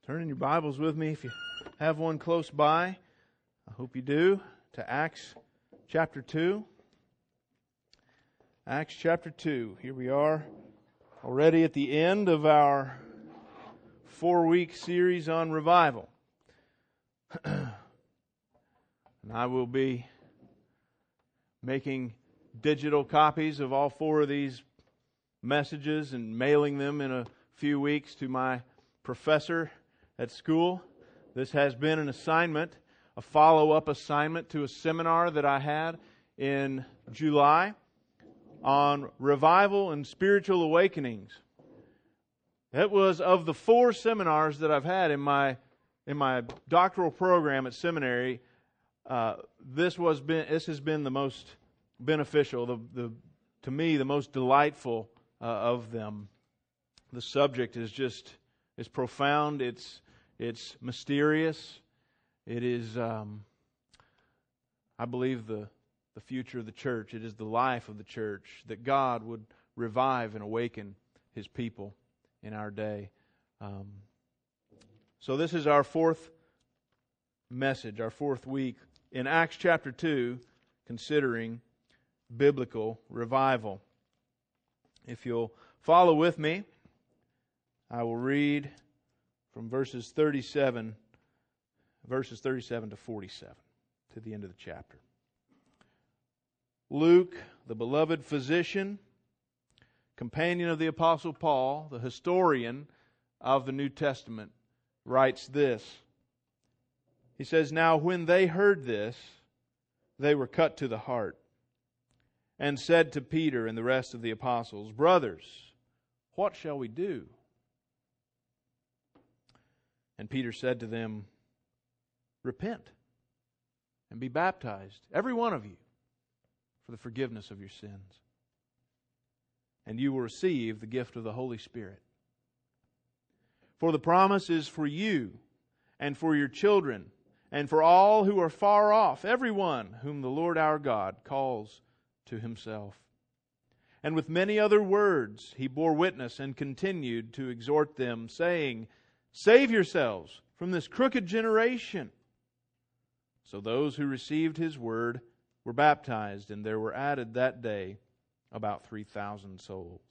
Turn in your Bibles with me if you have one close by. I hope you do. To Acts chapter 2. Acts chapter 2. Here we are already at the end of our 4-week series on revival. And I will be making digital copies of all 4 of these messages and mailing them in a few weeks to my professor at school. This has been an assignment, a follow-up assignment to a seminar that I had in July on revival and spiritual awakenings. It was of the 4 seminars that I've had in my doctoral program at seminary. This has been the most beneficial, to me the most delightful of them. The subject is profound. It's mysterious. It is, I believe, the future of the church. It is the life of the church, that God would revive and awaken His people in our day. So this is our 4th message, our 4th week in Acts chapter 2, considering biblical revival. If you'll follow with me, I will read from verses 37 to 47 to the end of the chapter. Luke, the beloved physician, companion of the Apostle Paul, the historian of the New Testament, writes this. He says, "Now when they heard this, they were cut to the heart, and said to Peter and the rest of the apostles, 'Brothers, what shall we do?' And Peter said to them, 'Repent and be baptized, every one of you, for the forgiveness of your sins. And you will receive the gift of the Holy Spirit. For the promise is for you and for your children and for all who are far off, everyone whom the Lord our God calls to Himself.' And with many other words He bore witness and continued to exhort them, saying, 'Save yourselves from this crooked generation.' So those who received His word were baptized, and there were added that day about 3,000 souls.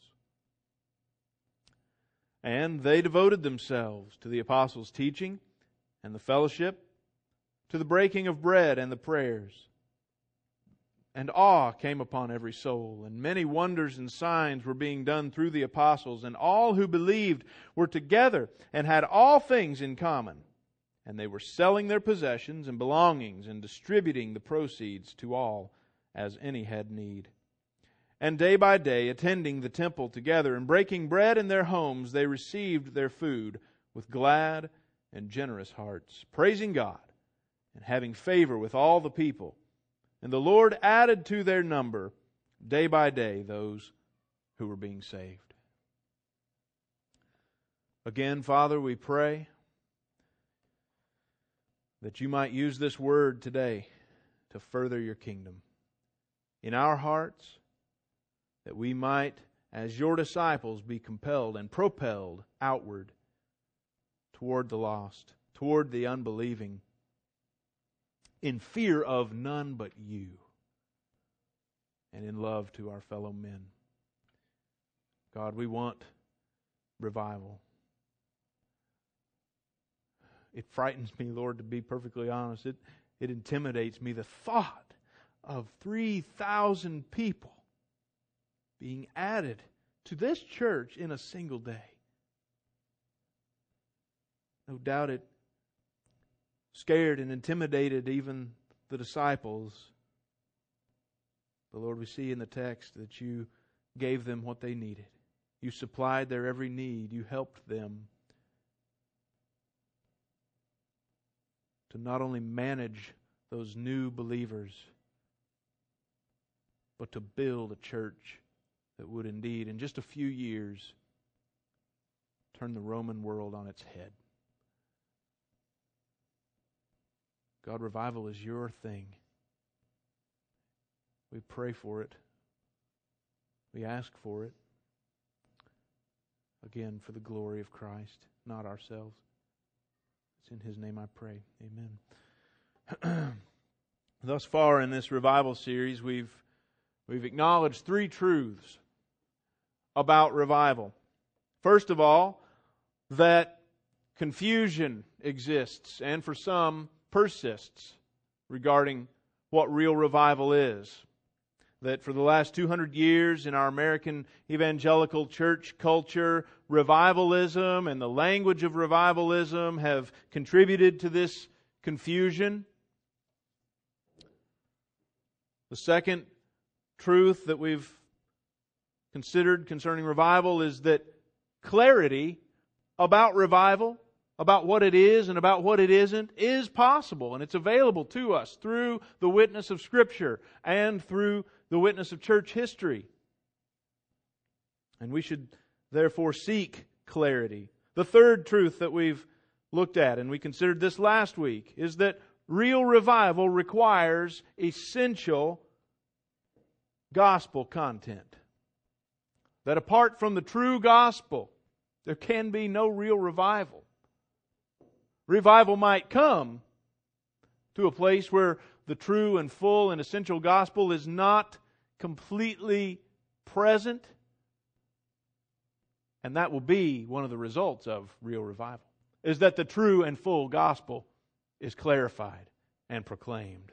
And they devoted themselves to the apostles' teaching and the fellowship, to the breaking of bread and the prayers. And awe came upon every soul, and many wonders and signs were being done through the apostles, and all who believed were together and had all things in common. And they were selling their possessions and belongings and distributing the proceeds to all as any had need. And day by day, attending the temple together and breaking bread in their homes, they received their food with glad and generous hearts, praising God and having favor with all the people. And the Lord added to their number day by day those who were being saved." Again, Father, we pray that You might use this word today to further Your kingdom in our hearts, that we might, as Your disciples, be compelled and propelled outward toward the lost, toward the unbelieving, in fear of none but You, and in love to our fellow men. God, we want revival. It frightens me, Lord, to be perfectly honest. It intimidates me, the thought of 3,000 people being added to this church in a single day. No doubt it scared and intimidated even the disciples. But Lord, we see in the text that You gave them what they needed. You supplied their every need. You helped them to not only manage those new believers, but to build a church that would indeed, in just a few years, turn the Roman world on its head. God, revival is Your thing. We pray for it. We ask for it. Again, for the glory of Christ, not ourselves. It's in His name I pray. Amen. Thus far in this revival series, we've acknowledged three truths about revival. First of all, that confusion exists, and for some persists, regarding what real revival is. That for the last 200 years in our American evangelical church culture, revivalism and the language of revivalism have contributed to this confusion. The second truth that we've considered concerning revival is that clarity about revival, about what it is and about what it isn't, is possible, and it's available to us through the witness of Scripture and through the witness of church history. And we should therefore seek clarity. The third truth that we've looked at, and we considered this last week, is that real revival requires essential gospel content. That apart from the true gospel, there can be no real revival. Revival might come to a place where the true and full and essential gospel is not completely present, and that will be one of the results of real revival, is that the true and full gospel is clarified and proclaimed.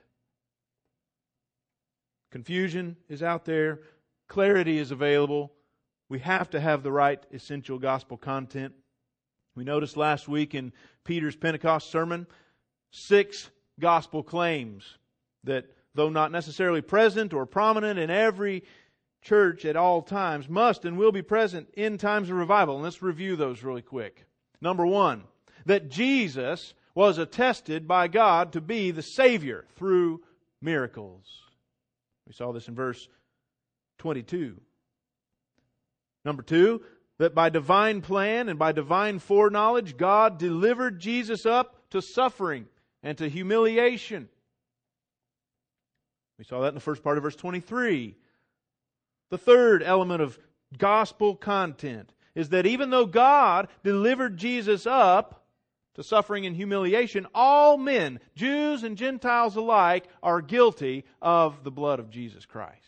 Confusion is out there. Clarity is available. We have to have the right essential gospel content. We noticed last week in Peter's Pentecost sermon 6 gospel claims that, though not necessarily present or prominent in every church at all times, must and will be present in times of revival. And let's review those really quick. Number 1, that Jesus was attested by God to be the Savior through miracles. We saw this in verse 22. Number 2, that by divine plan and by divine foreknowledge, God delivered Jesus up to suffering and to humiliation. We saw that in the first part of verse 23. The third element of gospel content is that even though God delivered Jesus up to suffering and humiliation, all men, Jews and Gentiles alike, are guilty of the blood of Jesus Christ.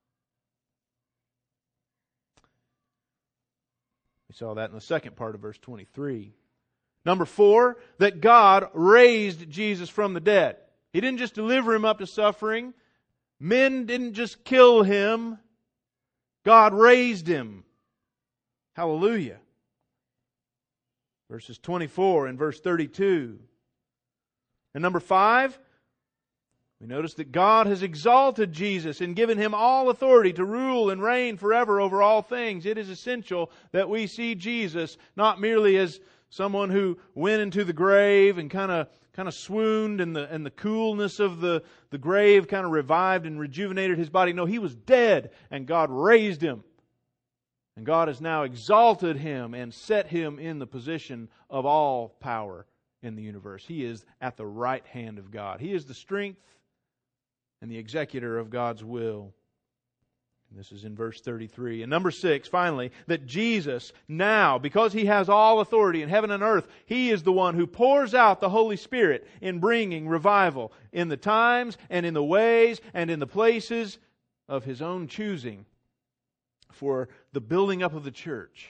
We saw that in the second part of verse 23. Number 4, that God raised Jesus from the dead. He didn't just deliver Him up to suffering. Men didn't just kill Him. God raised Him. Hallelujah. Verses 24 and verse 32. And number 5, we notice that God has exalted Jesus and given Him all authority to rule and reign forever over all things. It is essential that we see Jesus not merely as someone who went into the grave and kind of swooned, and the coolness of the grave kind of revived and rejuvenated His body. No, He was dead and God raised Him. And God has now exalted Him and set Him in the position of all power in the universe. He is at the right hand of God. He is the strength and the executor of God's will. And this is in verse 33. And number 6, finally, that Jesus now, because He has all authority in heaven and earth, He is the one who pours out the Holy Spirit in bringing revival in the times and in the ways and in the places of His own choosing for the building up of the church,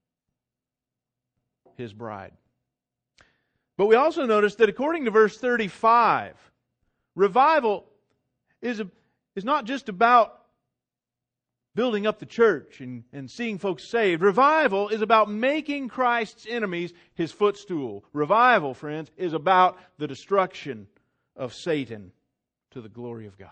His bride. But we also notice that according to verse 35, revival is not just about building up the church and seeing folks saved. Revival is about making Christ's enemies His footstool. Revival, friends, is about the destruction of Satan to the glory of God.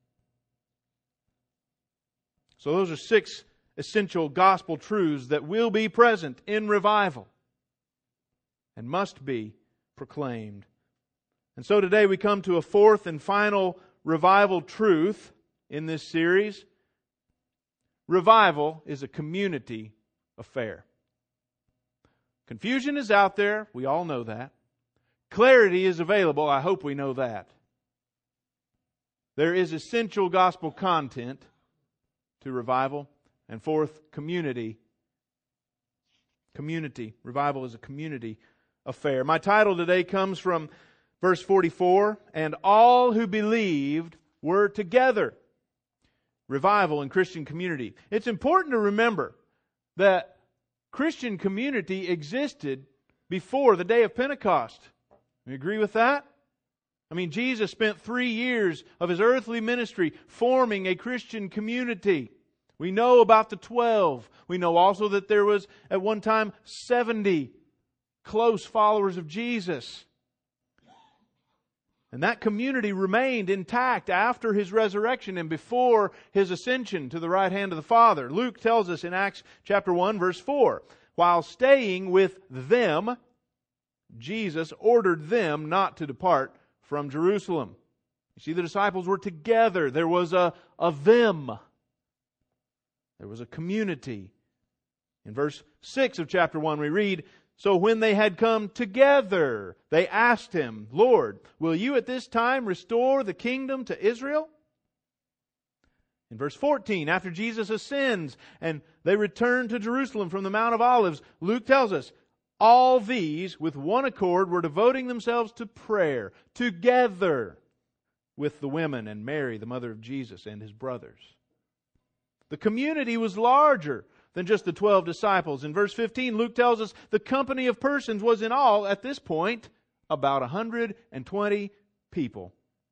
So those are 6 essential gospel truths that will be present in revival and must be proclaimed. And so today we come to a 4th and final revival truth in this series. Revival is a community affair. Confusion is out there. We all know that. Clarity is available. I hope we know that. There is essential gospel content to revival. And 4th, community. Community. Revival is a community affair. My title today comes from verse 44, and all who believed were together. Revival in Christian community. It's important to remember that Christian community existed before the day of Pentecost. You agree with that? I mean, Jesus spent 3 years of His earthly ministry forming a Christian community. We know about the 12. We know also that there was at one time 70 close followers of Jesus. And that community remained intact after His resurrection and before His ascension to the right hand of the Father. Luke tells us in Acts chapter 1, verse 4, while staying with them, Jesus ordered them not to depart from Jerusalem. You see, the disciples were together. There was a them. There was a community. In verse 6 of chapter 1 we read, so when they had come together, they asked Him, Lord, will You at this time restore the kingdom to Israel? In verse 14, after Jesus ascends and they return to Jerusalem from the Mount of Olives, Luke tells us, all these with one accord were devoting themselves to prayer together with the women and Mary, the mother of Jesus, and His brothers. The community was larger than just the 12 disciples. In verse 15, Luke tells us the company of persons was in all, at this point, about 120 people.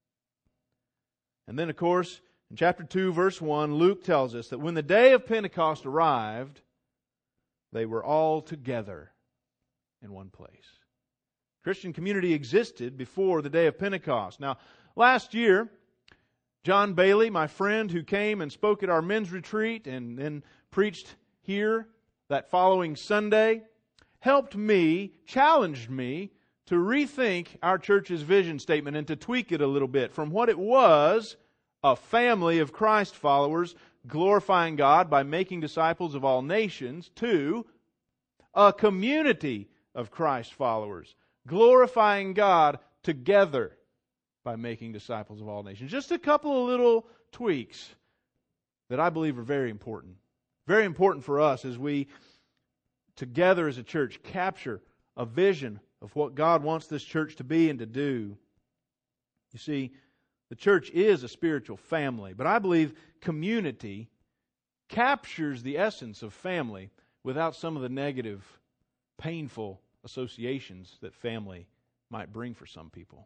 And then, of course, in chapter 2, verse 1, Luke tells us that when the day of Pentecost arrived, they were all together in one place. Christian community existed before the day of Pentecost. Now, last year, John Bailey, my friend who came and spoke at our men's retreat and then preached here that following Sunday, helped me, challenged me to rethink our church's vision statement and to tweak it a little bit from what it was, a family of Christ followers glorifying God by making disciples of all nations, to a community of Christ followers glorifying God together by making disciples of all nations. Just a couple of little tweaks that I believe are very important. Very important for us as we, together as a church, capture a vision of what God wants this church to be and to do. You see, the church is a spiritual family, but I believe community captures the essence of family without some of the negative, painful associations that family might bring for some people.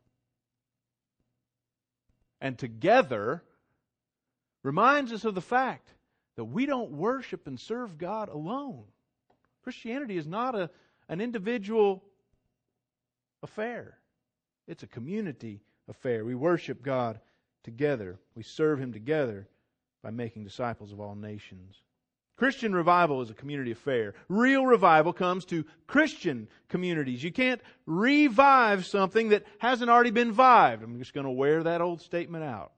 And together reminds us of the fact that we don't worship and serve God alone. Christianity is not an individual affair. It's a community affair. We worship God together. We serve Him together by making disciples of all nations. Christian revival is a community affair. Real revival comes to Christian communities. You can't revive something that hasn't already been vived. I'm just going to wear that old statement out.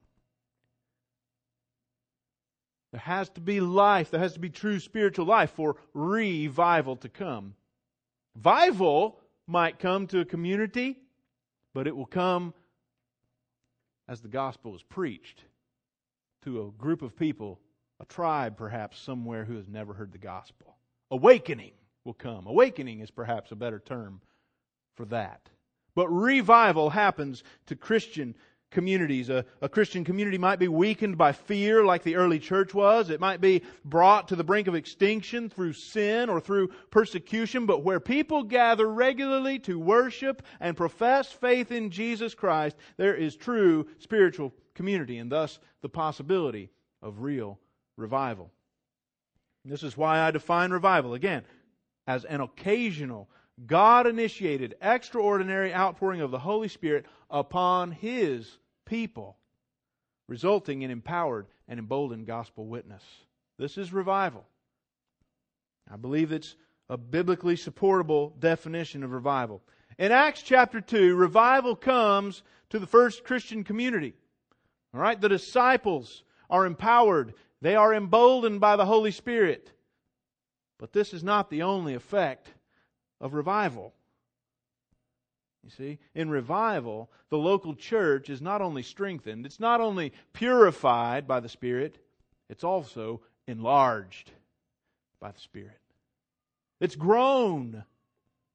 There has to be life. There has to be true spiritual life for revival to come. Vival might come to a community, but it will come as the gospel is preached to a group of people, a tribe perhaps somewhere who has never heard the gospel. Awakening will come. Awakening is perhaps a better term for that. But revival happens to Christian communities. A Christian community might be weakened by fear like the early church was. It might be brought to the brink of extinction through sin or through persecution. But where people gather regularly to worship and profess faith in Jesus Christ, there is true spiritual community and thus the possibility of real revival. This is why I define revival, again, as an occasional, God-initiated, extraordinary outpouring of the Holy Spirit upon His people, resulting in empowered and emboldened gospel witness. This is revival. I believe it's a biblically supportable definition of revival. In Acts chapter 2, revival comes to the first Christian community. All right, the disciples are empowered. They are emboldened by the Holy Spirit. But this is not the only effect of revival. You see, in revival, the local church is not only strengthened, it's not only purified by the Spirit, it's also enlarged by the Spirit. It's grown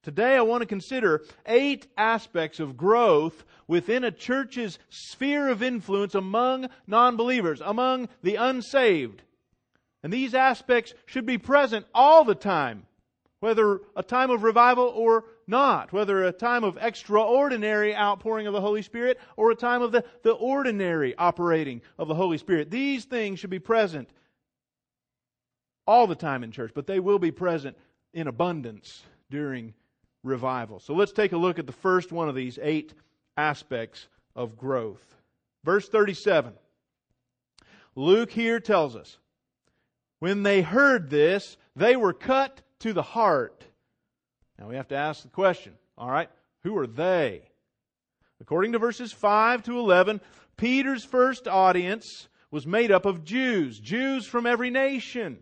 Today I want to consider 8 aspects of growth within a church's sphere of influence among non-believers, among the unsaved. And these aspects should be present all the time, whether a time of revival or not, whether a time of extraordinary outpouring of the Holy Spirit or a time of the ordinary operating of the Holy Spirit. These things should be present all the time in church, but they will be present in abundance during revival. So let's take a look at the first one of these 8 aspects of growth. Verse 37. Luke here tells us, when they heard this, they were cut to the heart. Now we have to ask the question, all right, who are they? According to verses 5 to 11, Peter's first audience was made up of Jews from every nation.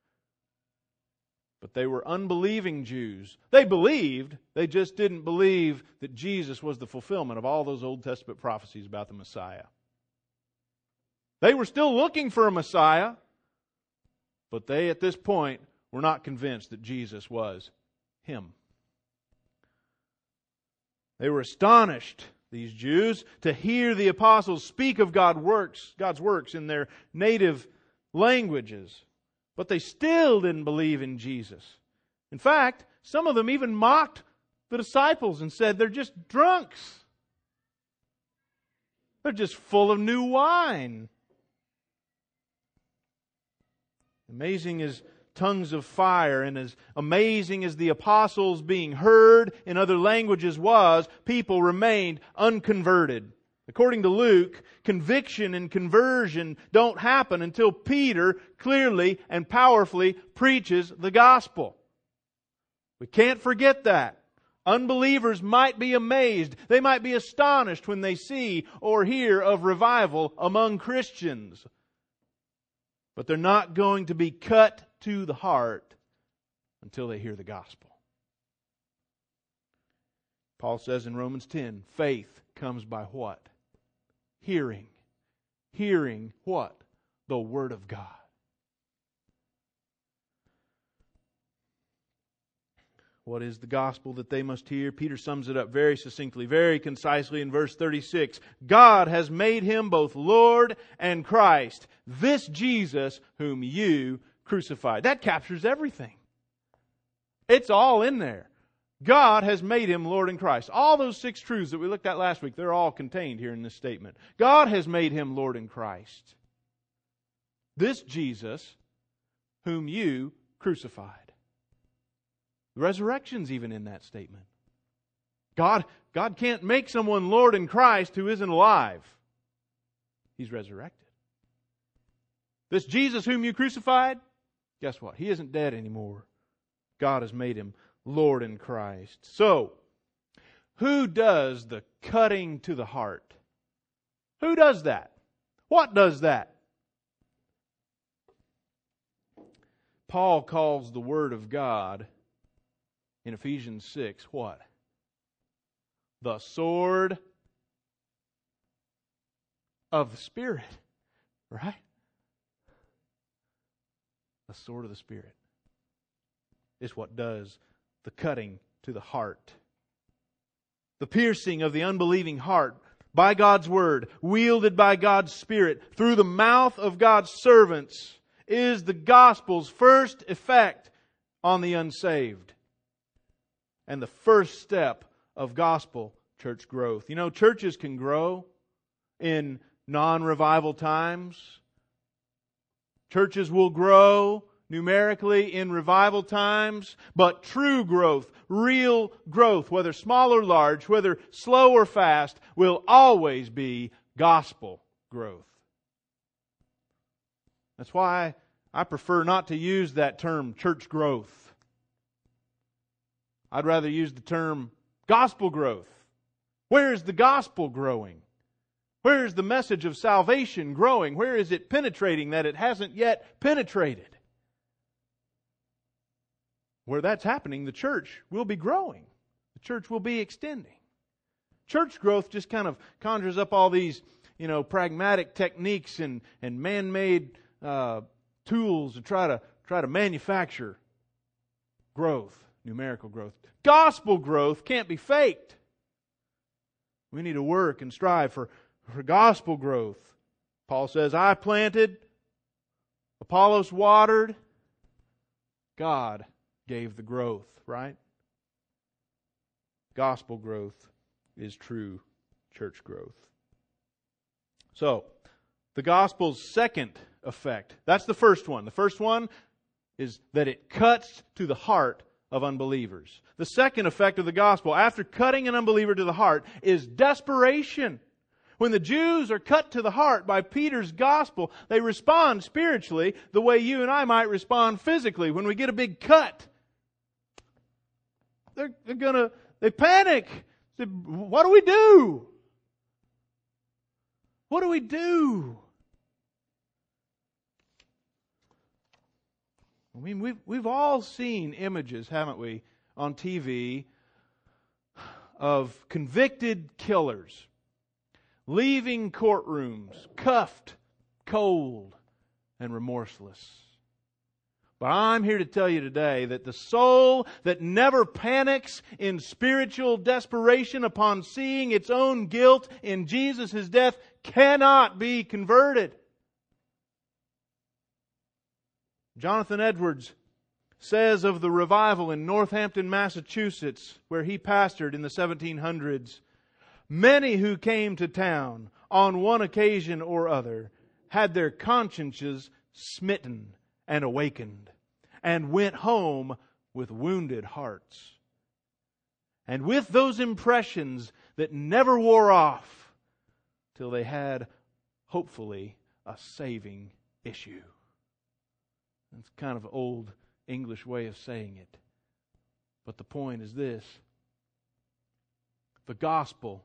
But they were unbelieving Jews. They believed, they just didn't believe that Jesus was the fulfillment of all those Old Testament prophecies about the Messiah. They were still looking for a Messiah, but they at this point were not convinced that Jesus was Him. They were astonished, these Jews, to hear the apostles speak of God's works in their native languages. But they still didn't believe in Jesus. In fact, some of them even mocked the disciples and said they're just drunks. They're just full of new wine. Amazing as tongues of fire and as amazing as the apostles being heard in other languages was, people remained unconverted. According to Luke, conviction and conversion don't happen until Peter clearly and powerfully preaches the gospel. We can't forget that. Unbelievers might be amazed. They might be astonished when they see or hear of revival among Christians. But they're not going to be cut to the heart until they hear the gospel. Paul says in Romans 10, faith comes by what? Hearing. Hearing what? The Word of God. What is the gospel that they must hear? Peter sums it up very succinctly, very concisely in verse 36. God has made Him both Lord and Christ, this Jesus whom you crucified. That captures everything. It's all in there. God has made Him Lord and Christ. All those 6 truths that we looked at last week, they're all contained here in this statement. God has made Him Lord and Christ. This Jesus whom you crucified. The resurrection's even in that statement. God can't make someone Lord in Christ who isn't alive. He's resurrected. This Jesus whom you crucified, guess what? He isn't dead anymore. God has made Him Lord in Christ. So, who does the cutting to the heart? Who does that? What does that? Paul calls the Word of God in Ephesians 6 what? The sword of the Spirit. Right? The sword of the Spirit is what does the cutting to the heart. The piercing of the unbelieving heart by God's Word, wielded by God's Spirit, through the mouth of God's servants, is the gospel's first effect on the unsaved. And the first step of gospel church growth. You know, churches can grow in non-revival times. Churches will grow numerically in revival times, but true growth, real growth, whether small or large, whether slow or fast, will always be gospel growth. That's why I prefer not to use that term church growth. I'd rather use the term gospel growth. Where is the gospel growing? Where is the message of salvation growing? Where is it penetrating that it hasn't yet penetrated? Where that's happening, the church will be growing. The church will be extending. Church growth just kind of conjures up all these, pragmatic techniques and man-made tools to try to manufacture growth. numerical growth. Gospel growth can't be faked. We need to work and strive for gospel growth. Paul says, I planted, Apollos watered, God gave the growth, right? Gospel growth is true church growth. So, the gospel's second effect, that's the first one. The first one is that it cuts to the heart of unbelievers. The second effect of the gospel, after cutting an unbeliever to the heart, is desperation. When the Jews are cut to the heart by Peter's gospel, they respond spiritually the way you and I might respond physically when we get a big cut. They panic. What do we do? What do we do? I mean, we've all seen images, haven't we, on TV of convicted killers leaving courtrooms, cuffed, cold, and remorseless. But I'm here to tell you today that the soul that never panics in spiritual desperation upon seeing its own guilt in Jesus' death cannot be converted. Jonathan Edwards says of the revival in Northampton, Massachusetts, where he pastored in the 1700s, many who came to town on one occasion or other had their consciences smitten and awakened, and went home with wounded hearts. And with those impressions that never wore off till they had, hopefully, a saving issue. It's kind of an old English way of saying it. But the point is this. The gospel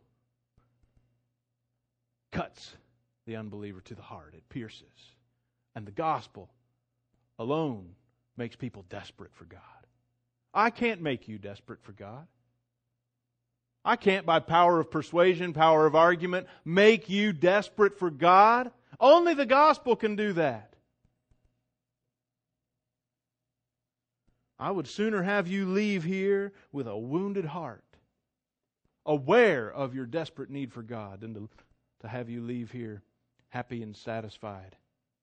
cuts the unbeliever to the heart. It pierces. And the gospel alone makes people desperate for God. I can't make you desperate for God. I can't, by power of persuasion, power of argument, make you desperate for God. Only the gospel can do that. I would sooner have you leave here with a wounded heart, aware of your desperate need for God, than to have you leave here happy and satisfied.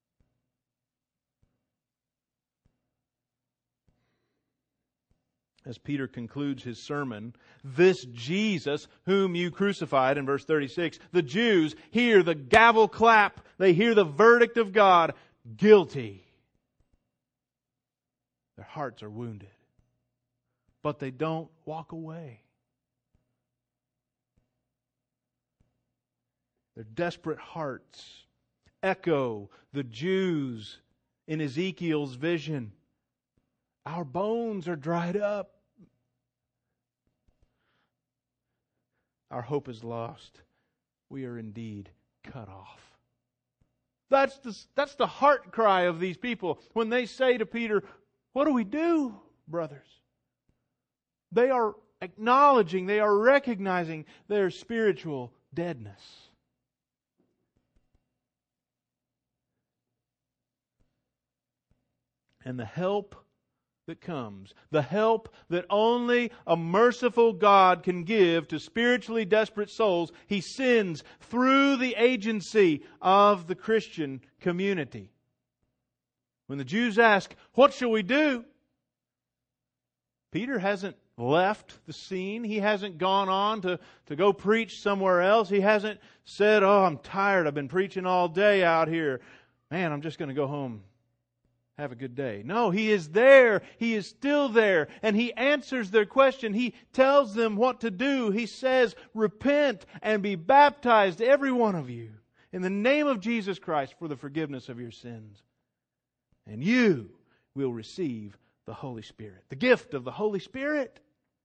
As Peter concludes his sermon, this Jesus whom you crucified, in verse 36, the Jews hear the gavel clap. They hear the verdict of God, guilty. Their hearts are wounded. But they don't walk away. Their desperate hearts echo the Jews in Ezekiel's vision. Our bones are dried up. Our hope is lost. We are indeed cut off. That's the heart cry of these people when they say to Peter, what do we do, brothers? They are acknowledging, they are recognizing their spiritual deadness. And the help that comes, the help that only a merciful God can give to spiritually desperate souls, He sends through the agency of the Christian community. When the Jews ask, what shall we do? Peter hasn't left the scene. He hasn't gone on to go preach somewhere else. He hasn't said, oh, I'm tired. I've been preaching all day out here. Man, I'm just going to go home. Have a good day. No, He is there. He is still there. And He answers their question. He tells them what to do. He says, repent and be baptized, every one of you, in the name of Jesus Christ for the forgiveness of your sins. And you will receive the Holy Spirit, the gift of the Holy Spirit.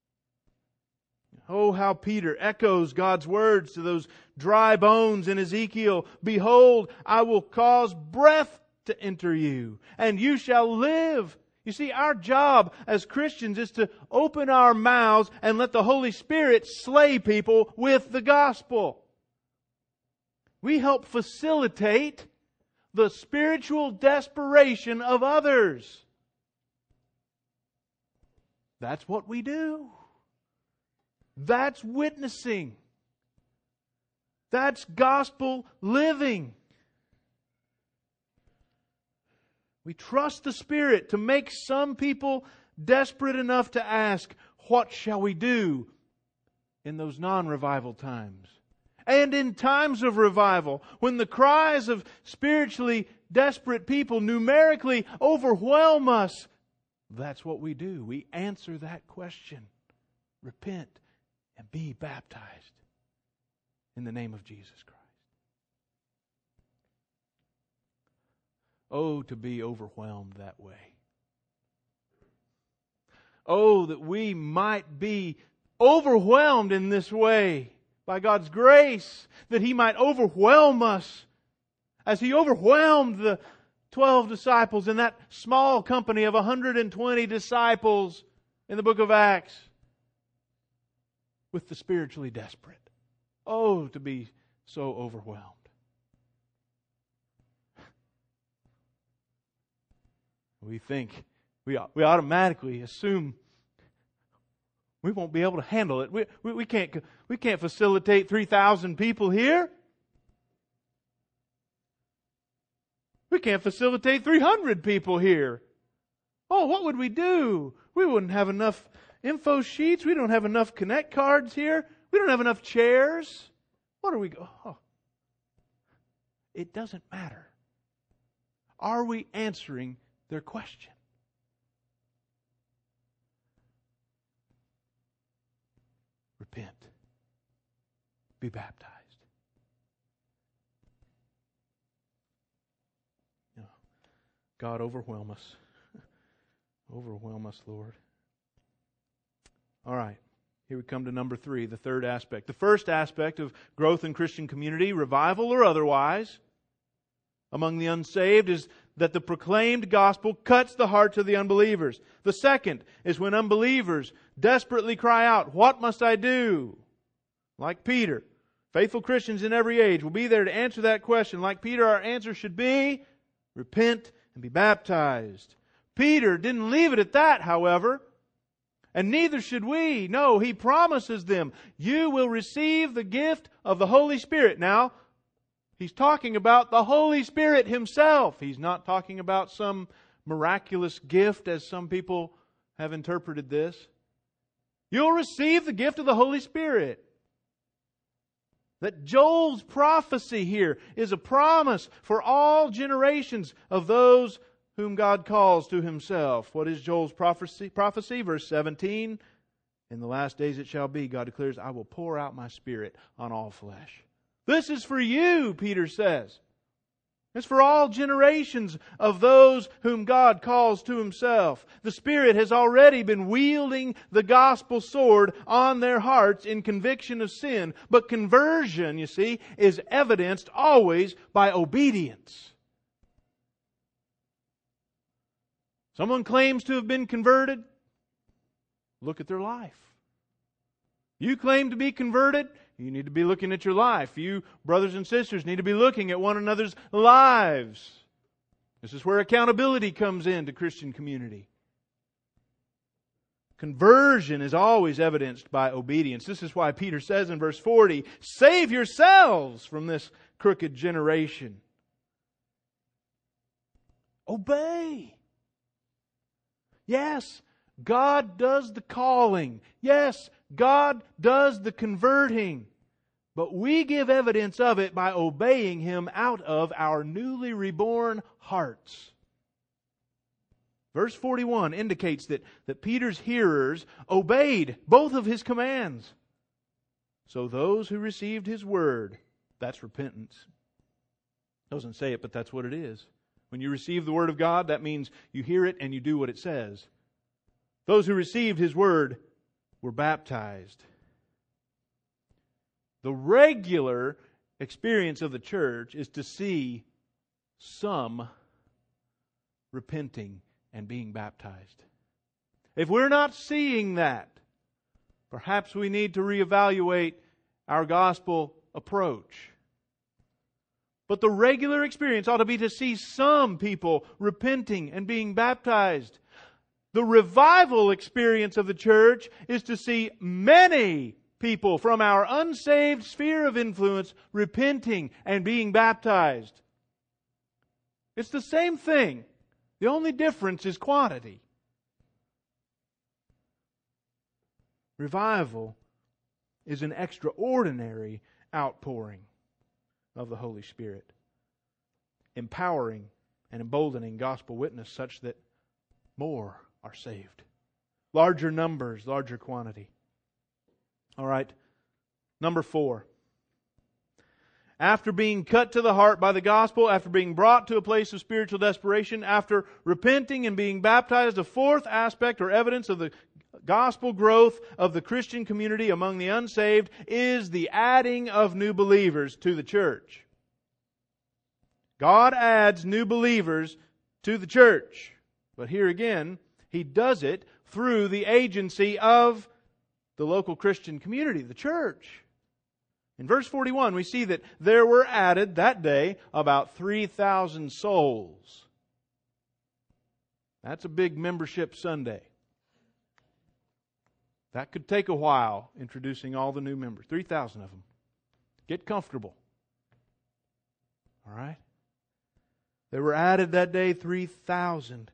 Oh, how Peter echoes God's words to those dry bones in Ezekiel. Behold, I will cause breath to enter you, and you shall live. You see, our job as Christians is to open our mouths and let the Holy Spirit slay people with the gospel. We help facilitate the spiritual desperation of others. That's what we do. That's witnessing. That's gospel living. We trust the Spirit to make some people desperate enough to ask, what shall we do in those non-revival times? And in times of revival, when the cries of spiritually desperate people numerically overwhelm us, that's what we do. We answer that question. Repent and be baptized in the name of Jesus Christ. Oh, to be overwhelmed that way. Oh, that we might be overwhelmed in this way by God's grace, that He might overwhelm us as He overwhelmed the 12 disciples in that small company of 120 disciples in the book of Acts with the spiritually desperate. Oh, to be so overwhelmed. We think, we automatically assume we won't be able to handle it. We can't facilitate 3,000 people here. We can't facilitate 300 people here. Oh, what would we do? We wouldn't have enough info sheets. We don't have enough connect cards here. We don't have enough chairs. What are we going? Oh. It doesn't matter. Are we answering their question? Repent. Be baptized. God, overwhelm us. Overwhelm us, Lord. All right. Here we come to number 3, the third aspect. The first aspect of growth in Christian community, revival or otherwise, among the unsaved is that the proclaimed gospel cuts the hearts of the unbelievers. The second is when unbelievers desperately cry out, "What must I do?" Like Peter. Faithful Christians in every age will be there to answer that question. Like Peter, our answer should be, repent and be baptized. Peter didn't leave it at that, however. And neither should we. No, he promises them, you will receive the gift of the Holy Spirit. Now, he's talking about the Holy Spirit Himself. He's not talking about some miraculous gift as some people have interpreted this. You'll receive the gift of the Holy Spirit. That Joel's prophecy here is a promise for all generations of those whom God calls to Himself. What is Joel's prophecy? Verse 17. In the last days it shall be, God declares, I will pour out my Spirit on all flesh. This is for you, Peter says. It's for all generations of those whom God calls to Himself. The Spirit has already been wielding the gospel sword on their hearts in conviction of sin. But conversion, you see, is evidenced always by obedience. Someone claims to have been converted. Look at their life. You claim to be converted. You need to be looking at your life. You, brothers and sisters, need to be looking at one another's lives. This is where accountability comes into Christian community. Conversion is always evidenced by obedience. This is why Peter says in verse 40, save yourselves from this crooked generation. Obey. Yes, God does the calling. Yes, God does the converting. But we give evidence of it by obeying Him out of our newly reborn hearts. Verse 41 indicates that Peter's hearers obeyed both of his commands. So those who received His word, that's repentance. Doesn't say it, but that's what it is. When you receive the Word of God, that means you hear it and you do what it says. Those who received His Word were baptized. The regular experience of the church is to see some repenting and being baptized. If we're not seeing that, perhaps we need to reevaluate our gospel approach. But the regular experience ought to be to see some people repenting and being baptized. The revival experience of the church is to see many people from our unsaved sphere of influence repenting and being baptized. It's the same thing. The only difference is quantity. Revival is an extraordinary outpouring of the Holy Spirit, empowering and emboldening gospel witness such that more are saved. Larger numbers, larger quantity. All right, number 4. After being cut to the heart by the gospel, after being brought to a place of spiritual desperation, after repenting and being baptized, a fourth aspect or evidence of the gospel growth of the Christian community among the unsaved is the adding of new believers to the church. God adds new believers to the church. But here again, He does it through the agency of the local Christian community, the church. In verse 41, we see that there were added that day about 3,000 souls. That's a big membership Sunday. That could take a while, introducing all the new members. 3,000 of them. Get comfortable. All right? There were added that day 3,000.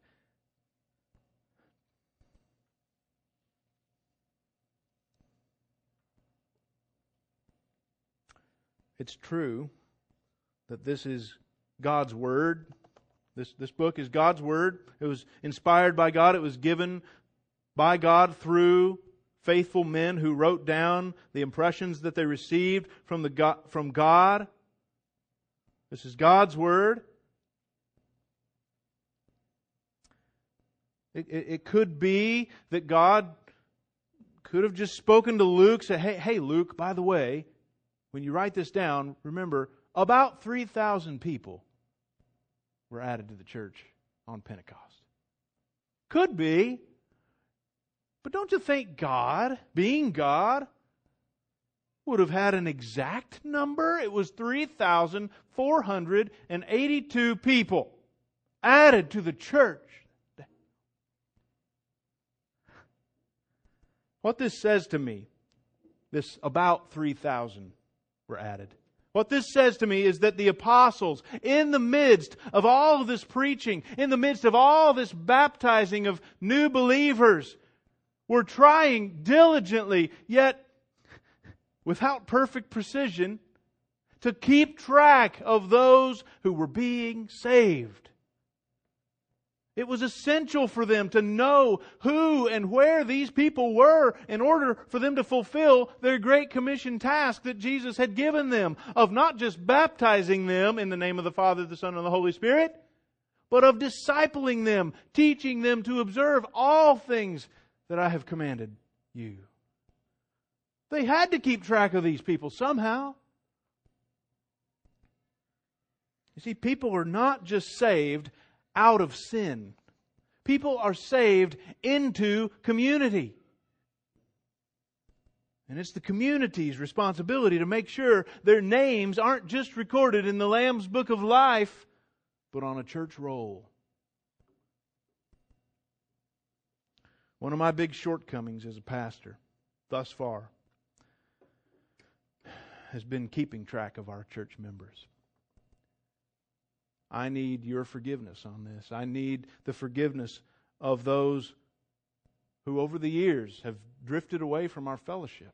It's true that this is God's Word. This book is God's Word. It was inspired by God. It was given by God through faithful men who wrote down the impressions that they received from God. This is God's Word. It could be that God could have just spoken to Luke, said, hey Luke, by the way, when you write this down, remember, about 3,000 people were added to the church on Pentecost. Could be. But don't you think God, being God, would have had an exact number? It was 3,482 people added to the church. What this says to me, this about 3,000 were added. What this says to me is that the apostles, in the midst of all of this preaching, in the midst of all this baptizing of new believers, were trying diligently, yet without perfect precision, to keep track of those who were being saved. It was essential for them to know who and where these people were in order for them to fulfill their Great Commission task that Jesus had given them of not just baptizing them in the name of the Father, the Son, and the Holy Spirit, but of discipling them, teaching them to observe all things that I have commanded you. They had to keep track of these people somehow. You see, people are not just saved out of sin. People are saved into community. And it's the community's responsibility to make sure their names aren't just recorded in the Lamb's Book of Life, but on a church roll. One of my big shortcomings as a pastor thus far has been keeping track of our church members. I need your forgiveness on this. I need the forgiveness of those who over the years have drifted away from our fellowship.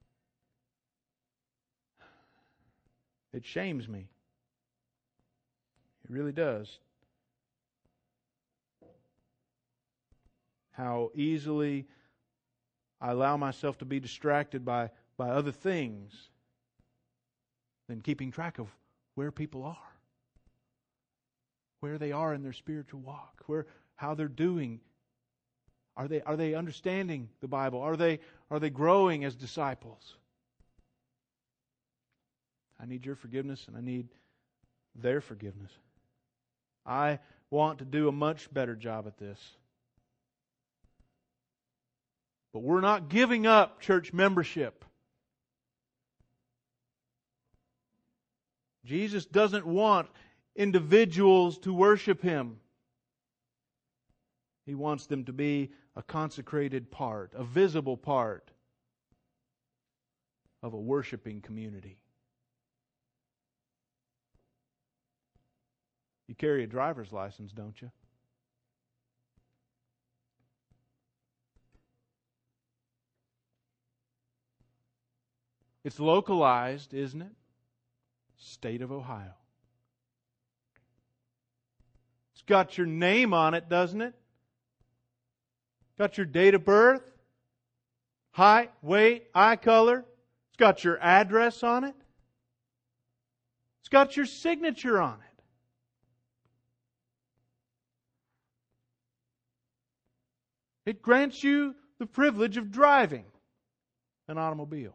It shames me. It really does. How easily I allow myself to be distracted by other things than keeping track of where people are. Where they are in their spiritual walk, how they're doing. Are they understanding the Bible? Are they growing as disciples? I need your forgiveness and I need their forgiveness. I want to do a much better job at this. But we're not giving up church membership. Jesus doesn't want individuals to worship Him. He wants them to be a consecrated part, a visible part of a worshiping community. You carry a driver's license, don't you? It's localized, isn't it? State of Ohio. It's got your name on it, doesn't it? Got your date of birth, height, weight, eye color. It's got your address on it. It's got your signature on it. It grants you the privilege of driving an automobile.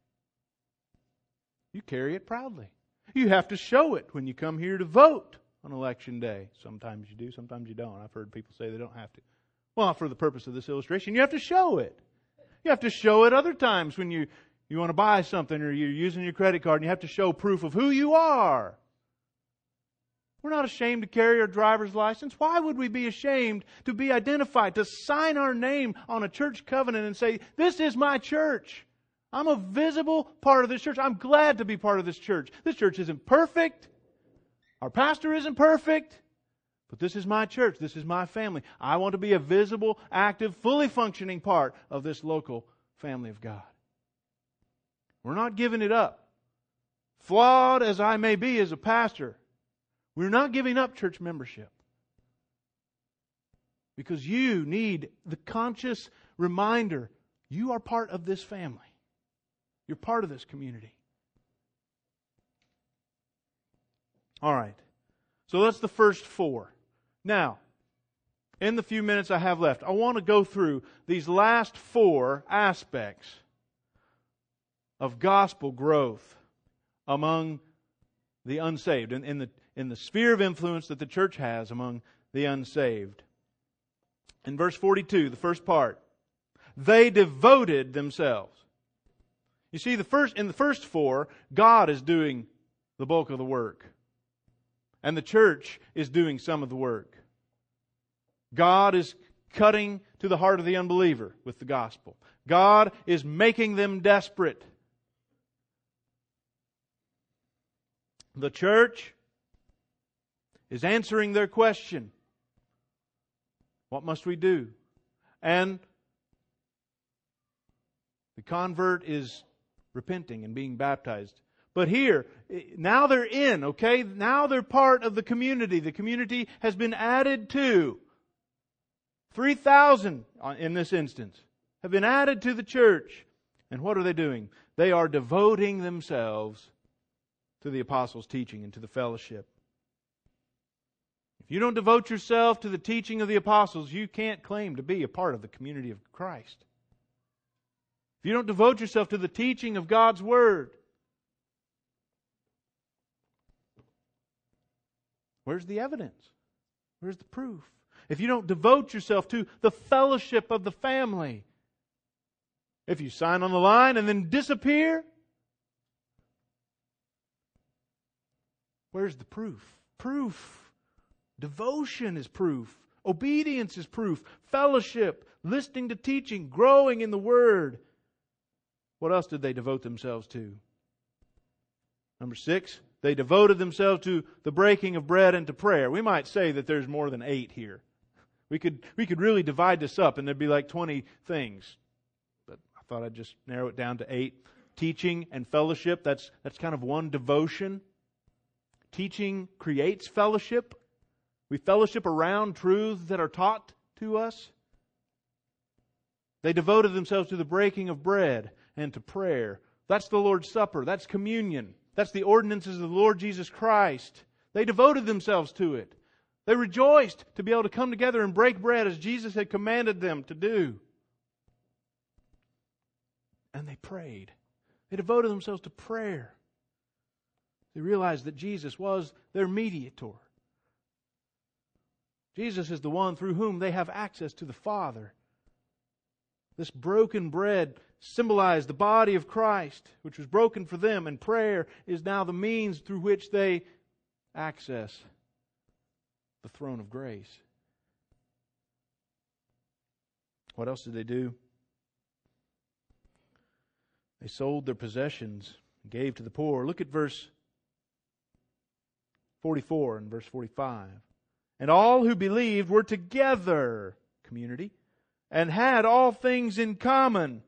You carry it proudly. You have to show it when you come here to vote on Election Day. Sometimes you do, sometimes you don't. I've heard people say they don't have to. Well, for the purpose of this illustration, you have to show it. You have to show it other times when you want to buy something or you're using your credit card and you have to show proof of who you are. We're not ashamed to carry our driver's license. Why would we be ashamed to be identified, to sign our name on a church covenant and say, this is my church. I'm a visible part of this church. I'm glad to be part of this church. This church isn't perfect. Our pastor isn't perfect. But this is my church. This is my family. I want to be a visible, active, fully functioning part of this local family of God. We're not giving it up. Flawed as I may be as a pastor, we're not giving up church membership. Because you need the conscious reminder, you are part of this family. You're part of this community. All right. So that's the first four. Now, in the few minutes I have left, I want to go through these last four aspects of gospel growth among the unsaved, in the sphere of influence that the church has among the unsaved. In verse 42, the first part, they devoted themselves. You see, in the first four, God is doing the bulk of the work. And the church is doing some of the work. God is cutting to the heart of the unbeliever with the gospel. God is making them desperate. The church is answering their question. What must we do? And the convert is repenting and being baptized. But here, now they're in, okay? Now they're part of the community. The community has been added to. 3,000 in this instance have been added to the church. And what are they doing? They are devoting themselves to the apostles' teaching and to the fellowship. If you don't devote yourself to the teaching of the apostles, you can't claim to be a part of the community of Christ. If you don't devote yourself to the teaching of God's Word, where's the evidence? Where's the proof? If you don't devote yourself to the fellowship of the family, if you sign on the line and then disappear, where's the proof? Proof. Devotion is proof. Obedience is proof. Fellowship, listening to teaching, growing in the Word. What else did they devote themselves to? Number 6, they devoted themselves to the breaking of bread and to prayer. We might say that there's more than 8 here. We could really divide this up and there'd be like 20 things. But I thought I'd just narrow it down to 8. Teaching and fellowship, that's kind of one devotion. Teaching creates fellowship. We fellowship around truths that are taught to us. They devoted themselves to the breaking of bread and to prayer. That's the Lord's Supper. That's communion. That's the ordinances of the Lord Jesus Christ. They devoted themselves to it. They rejoiced to be able to come together and break bread as Jesus had commanded them to do. And they prayed. They devoted themselves to prayer. They realized that Jesus was their mediator. Jesus is the one through whom they have access to the Father. This broken bread symbolized the body of Christ, which was broken for them, and prayer is now the means through which they access the throne of grace. What else did they do? They sold their possessions and gave to the poor. Look at verse 44 and verse 45. And all who believed were together, community, and had all things in common.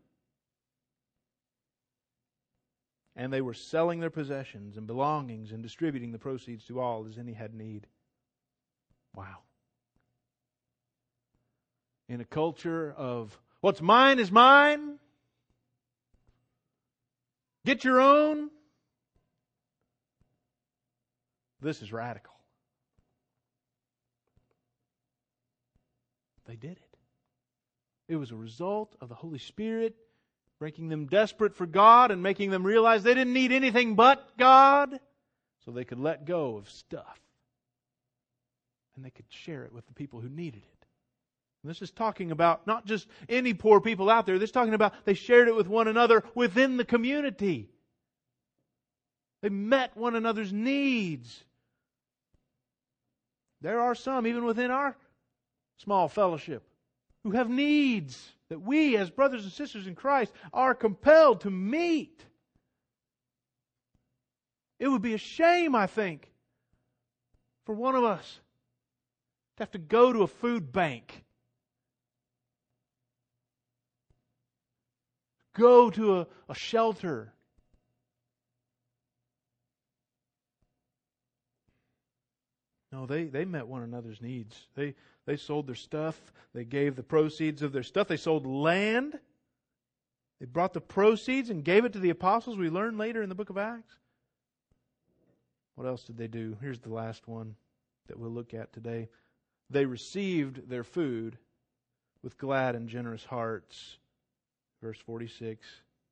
And they were selling their possessions and belongings and distributing the proceeds to all as any had need. Wow. In a culture of what's mine is mine, get your own, this is radical. They did it. It was a result of the Holy Spirit making them desperate for God and making them realize they didn't need anything but God, so they could let go of stuff. And they could share it with the people who needed it. And this is talking about not just any poor people out there. This is talking about they shared it with one another within the community. They met one another's needs. There are some, even within our small fellowship, who have needs that we, as brothers and sisters in Christ, are compelled to meet. It would be a shame, I think, for one of us to have to go to a food bank, go to a shelter. No, they met one another's needs. They sold their stuff. They gave the proceeds of their stuff. They sold land. They brought the proceeds and gave it to the apostles. We learn later in the book of Acts. What else did they do? Here's the last one that we'll look at today. They received their food with glad and generous hearts. Verse 46.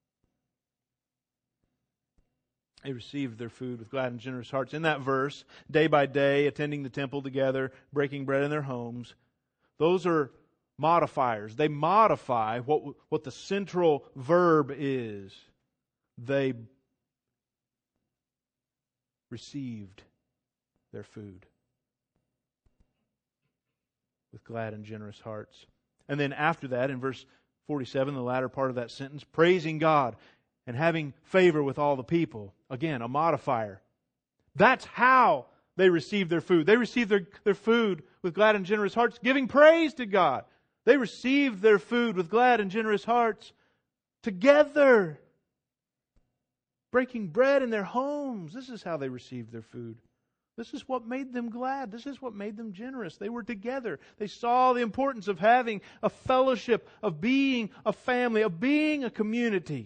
They received their food with glad and generous hearts. In that verse, day by day, attending the temple together, breaking bread in their homes, those are modifiers. They modify what the central verb is. They received their food with glad and generous hearts. And then after that, in verse 47, the latter part of that sentence, praising God and having favor with all the people. Again, a modifier. That's how they received their food. They received their food with glad and generous hearts, giving praise to God. They received their food with glad and generous hearts together, breaking bread in their homes. This is how they received their food. This is what made them glad. This is what made them generous. They were together. They saw the importance of having a fellowship, of being a family, of being a community.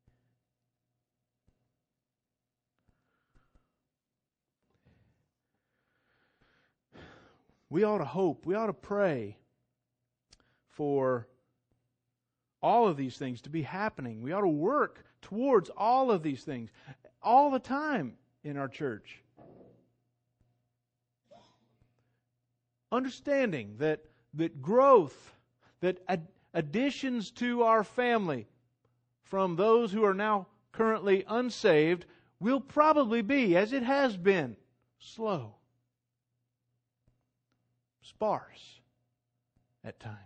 We ought to hope, we ought to pray for all of these things to be happening. We ought to work towards all of these things all the time in our church. Understanding that growth, that additions to our family from those who are now currently unsaved will probably be, as it has been, slow, sparse at times.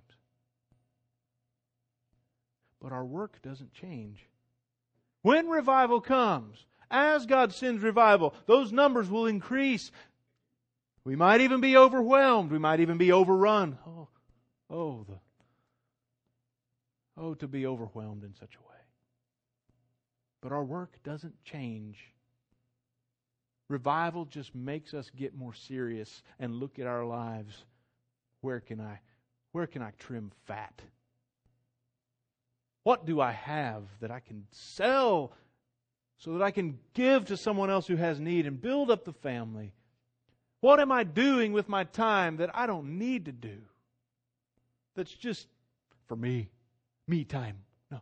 But our work doesn't change. When revival comes, as God sends revival, those numbers will increase. We might even be overwhelmed. We might even be overrun. To be overwhelmed in such a way. But our work doesn't change. Revival just makes us get more serious and look at our lives. Where can I trim fat? What do I have that I can sell so that I can give to someone else who has need and build up the family? What am I doing with my time that I don't need to do? That's just for me time. No.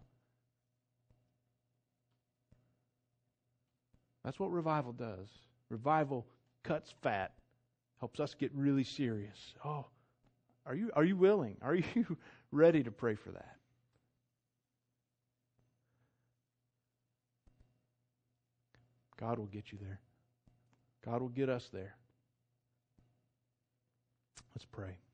That's what revival does. Revival cuts fat, helps us get really serious. Oh, are you willing? Are you ready to pray for that? God will get you there. God will get us there. Let's pray.